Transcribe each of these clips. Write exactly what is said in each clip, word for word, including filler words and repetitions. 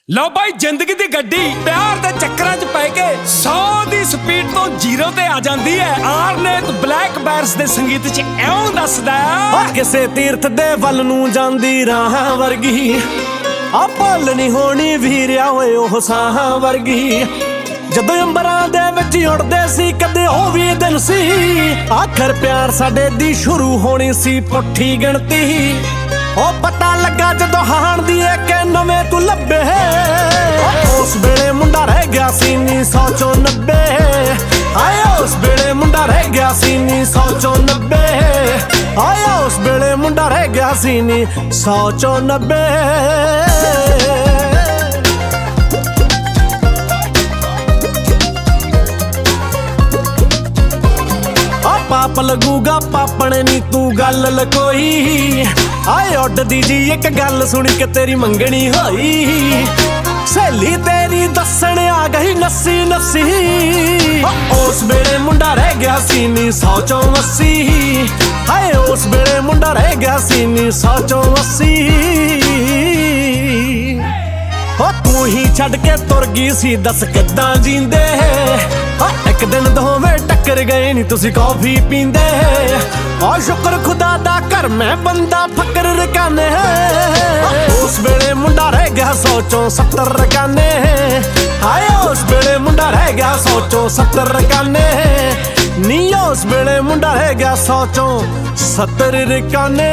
ਲਓ ਬਾਈ ਜ਼ਿੰਦਗੀ ਦੀ ਗੱਡੀ ਪਿਆਰ ਦੇ ਚੱਕਰਾਂ 'ਚ ਪੈ ਕੇ ਸੌ ਦੀ ਸਪੀਡ ਤੋਂ ਜ਼ੀਰੋ ਤੇ ਆ ਜਾਂਦੀ ਹੈ। ਆਰਨੇਤ ਬਲੈਕ ਬੈਰਸ ਦੇ ਸੰਗੀਤ 'ਚ ਇਉਂ ਦੱਸਦਾ ਕਿਸੇ ਤੀਰਥ ਦੇ ਵੱਲ ਨੂੰ ਜਾਂਦੀ ਰਾਹਾਂ ਵਰਗੀ ਆ ਭੁੱਲ ਨਹੀਂ ਹੋਣੀ ਵੀਰਿਆ ਓਏ ਉਹ ਸਾਹਾਂ ਵਰਗੀ। ਜਦੋਂ ਅੰਬਰਾਂ ਦੇ ਵਿੱਚ ਉੜਦੇ ਸੀ ਕਦੇ ਉਹ ਵੀ ਦਿਨ ਸੀ ਆਖਰ ਪਿਆਰ ਸਾਡੇ ਦੀ ਸ਼ੁਰੂ ਹੋਣੀ ਸੀ ਪੁੱਠੀ ਗਿਣਤੀ। ਉਹ ਪਤਾ ਲੱਗਾ ਜਦੋਂ ਹਾਣ ਦੀ ਕਿ ਨਵੇਂ ਤੂੰ ਲੱਭੇ ਉਸ ਵੇਲੇ ਮੁੰਡਾ ਰਹਿ ਗਿਆ ਸੀ ਨੀ ਸੌ ਚੋਂ ਨੱਬੇ। ਆਏ ਉਸ ਵੇਲੇ ਮੁੰਡਾ ਰਹਿ ਗਿਆ ਸੀ ਨੀ ਸੌ ਚੋਂ ਨੱਬੇ। ਆਏ ਉਸ ਵੇਲੇ ਮੁੰਡਾ ਰਹਿ ਗਿਆ ਸੀ ਨੀ ਸੌ ਚੋਂ ਨੱਬੇ। ਪਾਪ ਲੱਗੂਗਾ ਪਾਪਣ ਨੀ ਤੂੰ ਗੱਲ ਲਕੋਈ। ਆਏ ਉੱਡਦੀ ਜੀ ਇੱਕ ਗੱਲ ਸੁਣੀ ਕਿ ਤੇਰੀ ਮੰਗਣੀ ਹੋਈ। ਸਹੇਲੀ ਤੇਰੀ ਦੱਸਣ ਆ ਗਈ ਨੱਸੀ ਨੱਸੀ ਉਸ ਵੇਲੇ ਮੁੰਡਾ ਰਹਿ ਗਿਆ ਸੀ ਨੀ ਸੌ ਚੋਂ ਅੱਸੀ। ਹਾਏ ਉਸ ਵੇਲੇ ਮੁੰਡਾ ਰਹਿ ਗਿਆ ਸੀ ਨੀ ਸੌ ਚੋਂ ਅੱਸੀ। ਹੋ ਤੂੰ ਹੀ ਛੱਡ ਕੇ ਤੁਰ ਗਈ ਸੀ ਦੱਸ ਕਿੱਦਾਂ ਜੀਂਦੇ। ਇੱਕ ਦਿਨ ਦੋਵੇਂ ਟੱਕਰ ਗਏ ਨੀ ਤੁਸੀਂ ਕੌਫੀ ਪੀਂਦੇ। ਆ ਸ਼ੁਕਰ ਖੁਦਾ ਦਾ ਕਰ ਮੈਂ ਬੰਦਾ ਫਕਰ ਰਕਾਨੇ। ਉਸ ਵੇਲੇ ਮੁੰਡਾ ਰਹਿ ਗਿਆ ਸੌ ਚੋਂ ਸੱਤਰ ਰਕਾਨੇ। ਹਾਏ ਉਸ ਵੇਲੇ ਮੁੰਡਾ ਰਹਿ ਗਿਆ ਸੌ ਚੋਂ ਸੱਤਰ ਰਕਾਨੇ। ਨੀ ਉਸ ਵੇਲੇ ਮੁੰਡਾ ਰਹਿ ਗਿਆ ਸੌ ਚੋਂ ਸੱਤਰ ਰਕਾਨੇ।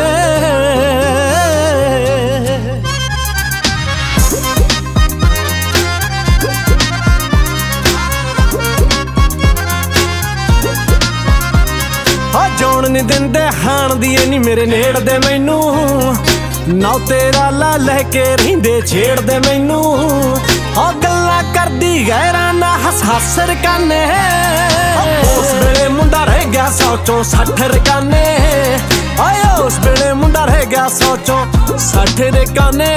ਜੋਣ ਨੀ ਦਿੰਦੇ ਹਾਣ ਦੀ ਨੀ ਮੇਰੇ ਨੇੜਦੇ ਮੈਨੂੰ ਨਾ ਤੇਰਾ ਲਾ ਲੈ ਕੇ ਰਹਿੰਦੇ ਛੇੜਦੇ ਮੈਨੂੰ। ਉਹ ਗੱਲਾਂ ਕਰਦੀ ਗੈਰਾਂ ਨਾ ਹੱਸ ਹੱਸ ਰਕਾਨੇ। ਉਸ ਵੇਲੇ ਮੁੰਡਾ ਰਹਿ ਗਿਆ ਸੌ ਚੋਂ ਸੱਠ ਰਕਾਨੇ। ਆਏ ਉਸ ਵੇਲੇ ਮੁੰਡਾ ਰਹਿ ਗਿਆ ਸੌ ਚੋਂ ਸੱਠ ਰਕਾਨੇ।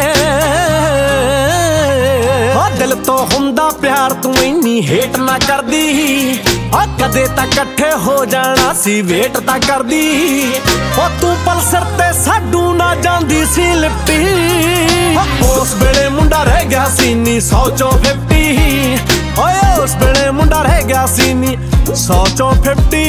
ਦਿਲ ਤੋਂ ਹੁੰਦਾ ਪਿਆਰ ਤੂੰ ਇੰਨੀ ਹੇਟ ਨਾ ਕਰਦੀ। ਆ ਕਦੇ ਤਾਂ ਇਕੱਠੇ ਹੋ ਜਾਣਾ ਸੀ ਵੇਟ ਤਾਂ ਕਰਦੀ। ਉਹ ਤੂੰ ਪਲਸਰ ਤੇ ਸਾਡੂ ਨਾ ਜਾਂਦੀ ਸੀ ਲਿਪਟੀ। ਉਸ ਵੇਲੇ ਮੁੰਡਾ ਰਹਿ ਗਿਆ ਸੀ ਨੀ ਸੌ ਚੋਂ ਫਿਫਟੀ। ਓਏ ਉਸ ਵੇਲੇ ਮੁੰਡਾ ਰਹਿ ਗਿਆ ਸੀ ਨੀ ਸੌ ਚੋਂ ਫਿਫਟੀ।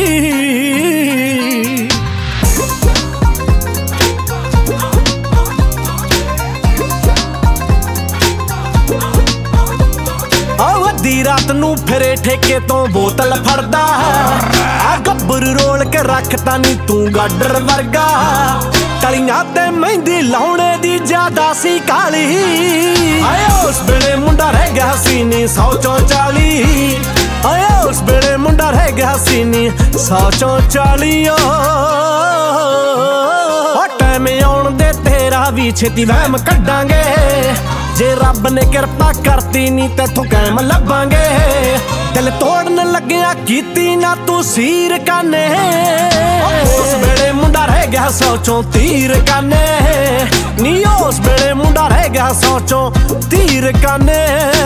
ਅੱਧੀ ਰਾਤ ਨੂੰ ਫਿਰੇ ਠੇਕੇ ਤੋਂ ਬੋਤਲ ਫੜਦਾ। ਆ ਗੱਬਰ ਰੋਲ ਕੇ ਰੱਖਤਾ ਨੀ ਤੂੰ ਗਾਡਰ ਵਰਗਾ। ਕਲੀਆਂ ਤੇ ਮਹਿੰਦੀ ਲਾਉਣੇ ਦੀ ਜ਼ਿਆਦਾ ਸੀ ਕਾਲੀ। ਆਏ ਉਸ ਵੇਲੇ ਮੁੰਡਾ ਰਹਿ ਗਿਆ ਸੀ ਨੀ ਸੌ ਚੋਂ ਚਾਲੀ। ਆਏ ਉਸ ਵੇਲੇ ਮੁੰਡਾ ਰਹਿ ਗਿਆ ਸੀ ਨੀ ਸੌ ਚੋਂ ਚਾਲੀ। ਓ ਟਾਈਮ ਆਉਣ ਦੇ ਤੇਰਾ ਵੀ ਛੇਤੀ ਵਹਿਮ ਕੱਢਾਂਗੇ। ਜੇ ਰੱਬ ਨੇ ਕਿਰਪਾ ਕਰਤੀ ਨੀ ਤੈਥੋਂ ਕਾਇਮ ਲੱਭਾਂਗੇ। ਦਿਲ ਤੋੜਨ ਲੱਗਿਆ ਕੀਤੀ ਨਾ ਤੂੰ ਸੀਰ ਕਾਨੇ। ਉਸ ਵੇਲੇ ਮੁੰਡਾ ਰਹਿ ਗਿਆ ਸੌ ਚੋਂ ਤੀਰ ਕਾਨੇ। ਨੀ ਉਸ ਵੇਲੇ ਮੁੰਡਾ ਰਹਿ ਗਿਆ ਸੌ ਚੋਂ ਤੀਰ ਕਾਨੇ।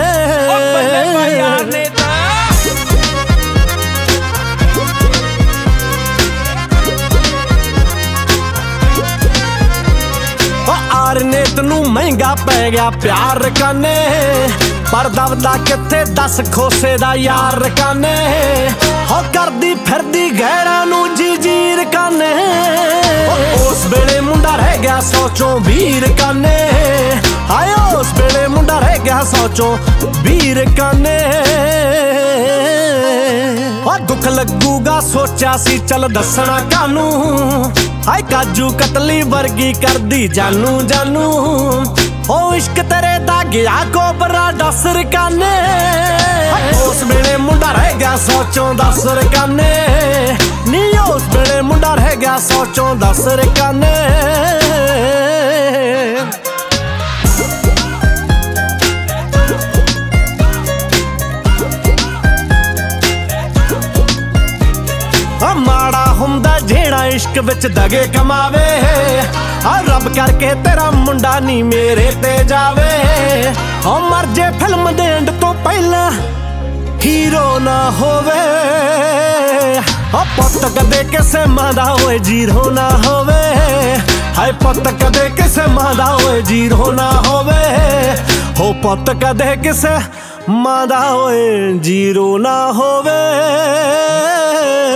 ਆਰਨੇਤ ਨੂੰ ਮਹਿੰਗਾ ਪੈ ਗਿਆ ਪਿਆਰ ਰਕਾਨੇ। ਪਰ ਦਬਦਾ ਕਿੱਥੇ ਦੱਸ ਖੋਸੇ ਦਾ ਯਾਰ ਰਕਾਨੇ। ਹੋ ਕਰਦੀ ਫਿਰਦੀ ਗੈਰਾਂ ਨੂੰ ਜੀ ਜੀ ਰਕਾਨੇ। ਉਸ ਵੇਲੇ ਮੁੰਡਾ ਰਹਿ ਗਿਆ ਸੌ ਚੋਂ ਵੀਹ ਰਕਾਨੇ। ਹਾਏ ਉਸ ਵੇਲੇ ਮੁੰਡਾ ਰਹਿ ਗਿਆ ਸੌ ਚੋਂ ਵੀਹ ਰਕਾਨੇ। ਆ ਦੁੱਖ ਲੱਗੂਗਾ ਸੋਚਿਆ ਸੀ ਚੱਲ ਦੱਸਣਾ ਕਾਨੂੰ। ਹਾਏ ਕਾਜੂ ਕਤਲੀ ਵਰਗੀ ਕਰਦੀ ਜਾਨੂ ਜਾਨੂ। ਉਹ ਇਸ਼ਕ ਤੇਰੇ ਦਾ ਗਿਆ ਕੋਬਰਾ ਦਸ ਰਕਾਨੇ। ਉਸ ਵੇਲੇ ਮੁੰਡਾ ਰਹਿ ਗਿਆ ਸੌ ਚੋਂ ਦਸ ਰਕਾਨੇ। ਨੀ ਉਸ ਵੇਲੇ ਮੁੰਡਾ ਰਹਿ ਗਿਆ ਸੌ ਚੋਂ ਦਸ ਰਕਾਨੇ। ਮਾੜਾ ਹੁੰਦਾ ਜਿਹੜਾ ਇਸ਼ਕ ਵਿੱਚ ਦਗੇ ਕਮਾਵੇ। ਆ ਰੱਬ ਕਰਕੇ ਤੇਰਾ ਮੁੰਡਾ ਨੀ ਮੇਰੇ ਤੇ ਜਾਵੇ। ਹੋ ਮਰ ਜੇ ਫਿਲਮ ਦੇ ਐਂਡ ਤੋਂ ਪਹਿਲਾਂ ਹੀਰੋ ਨਾ ਹੋਵੇ। ਆ ਪੁੱਤ ਕਦੇ ਕਿਸੇ ਮਾਂ ਦਾ ਹੋਏ ਜੀਰੋ ਨਾ ਹੋਵੇ। ਹਾਏ ਪੁੱਤ ਕਦੇ ਕਿਸੇ ਮਾਂ ਦਾ ਹੋਏ ਜੀਰੋ ਨਾ ਹੋਵੇ। ਹੋ ਪੁੱਤ ਕਦੇ ਕਿਸੇ ਮਾਂ ਦਾ ਹੋਏ ਜੀਰੋ ਨਾ ਹੋਵੇ।